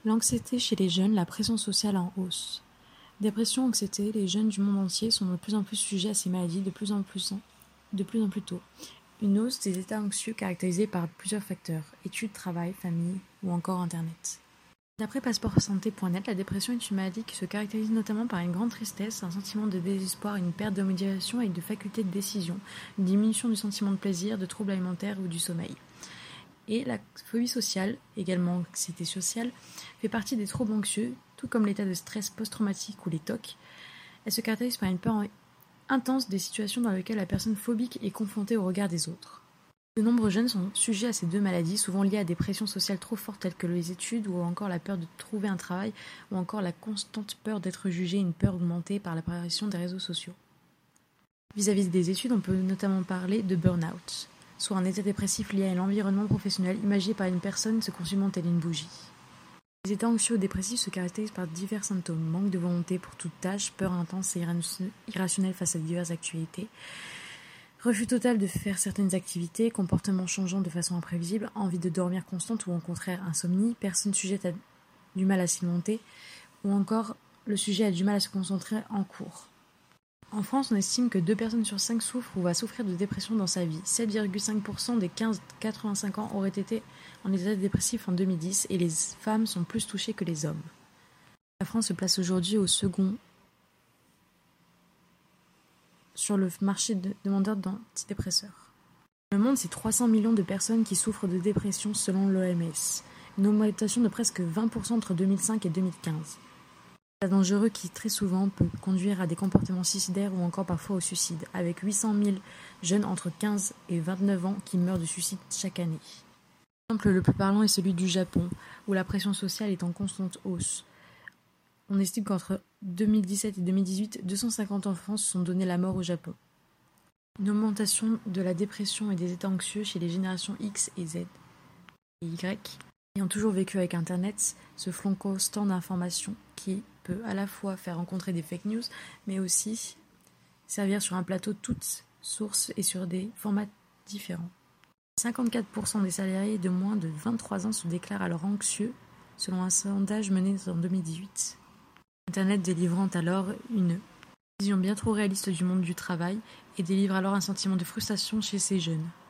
L'anxiété chez les jeunes, la pression sociale en hausse. Dépression, anxiété, les jeunes du monde entier sont de plus en plus sujets à ces maladies de plus en plus tôt. Une hausse des états anxieux caractérisés par plusieurs facteurs, études, travail, famille ou encore Internet. D'après passeportsanté.net, la dépression est une maladie qui se caractérise notamment par une grande tristesse, un sentiment de désespoir, une perte de motivation et de faculté de décision, une diminution du sentiment de plaisir, de troubles alimentaires ou du sommeil. Et la phobie sociale, également anxiété sociale, fait partie des troubles anxieux, tout comme l'état de stress post-traumatique ou les TOC. Elle se caractérise par une peur intense des situations dans lesquelles la personne phobique est confrontée au regard des autres. De nombreux jeunes sont sujets à ces deux maladies, souvent liées à des pressions sociales trop fortes telles que les études ou encore la peur de trouver un travail ou encore la constante peur d'être jugé, une peur augmentée par l'apparition des réseaux sociaux. Vis-à-vis des études, on peut notamment parler de burn-out, soit un état dépressif lié à l'environnement professionnel imaginé par une personne se consumant telle une bougie. Les états anxieux ou dépressifs se caractérisent par divers symptômes, manque de volonté pour toute tâche, peur intense et irrationnelle face à diverses activités, refus total de faire certaines activités, comportements changeants de façon imprévisible, envie de dormir constante ou au contraire insomnie, personne sujette à du mal à s'alimenter ou encore le sujet a du mal à se concentrer en cours. En France, on estime que 2 personnes sur 5 souffrent ou va souffrir de dépression dans sa vie. 7,5% des 15-85 ans auraient été en état dépressif en 2010 et les femmes sont plus touchées que les hommes. La France se place aujourd'hui au second sur le marché de demandeurs d'antidépresseurs. Dans le monde, c'est 300 millions de personnes qui souffrent de dépression selon l'OMS, une augmentation de presque 20% entre 2005 et 2015. C'est dangereux qui très souvent peut conduire à des comportements suicidaires ou encore parfois au suicide, avec 800 000 jeunes entre 15 et 29 ans qui meurent de suicide chaque année. L'exemple le plus parlant est celui du Japon, où la pression sociale est en constante hausse. On estime qu'entre 2017 et 2018, 250 enfants se sont donné la mort au Japon. Une augmentation de la dépression et des états anxieux chez les générations X et Z et Y, ayant toujours vécu avec Internet, ce flot constant d'informations qui peut à la fois faire rencontrer des fake news, mais aussi servir sur un plateau toutes sources et sur des formats différents. 54% des salariés de moins de 23 ans se déclarent alors anxieux, selon un sondage mené en 2018. Internet délivrant alors une vision bien trop réaliste du monde du travail et délivre alors un sentiment de frustration chez ces jeunes.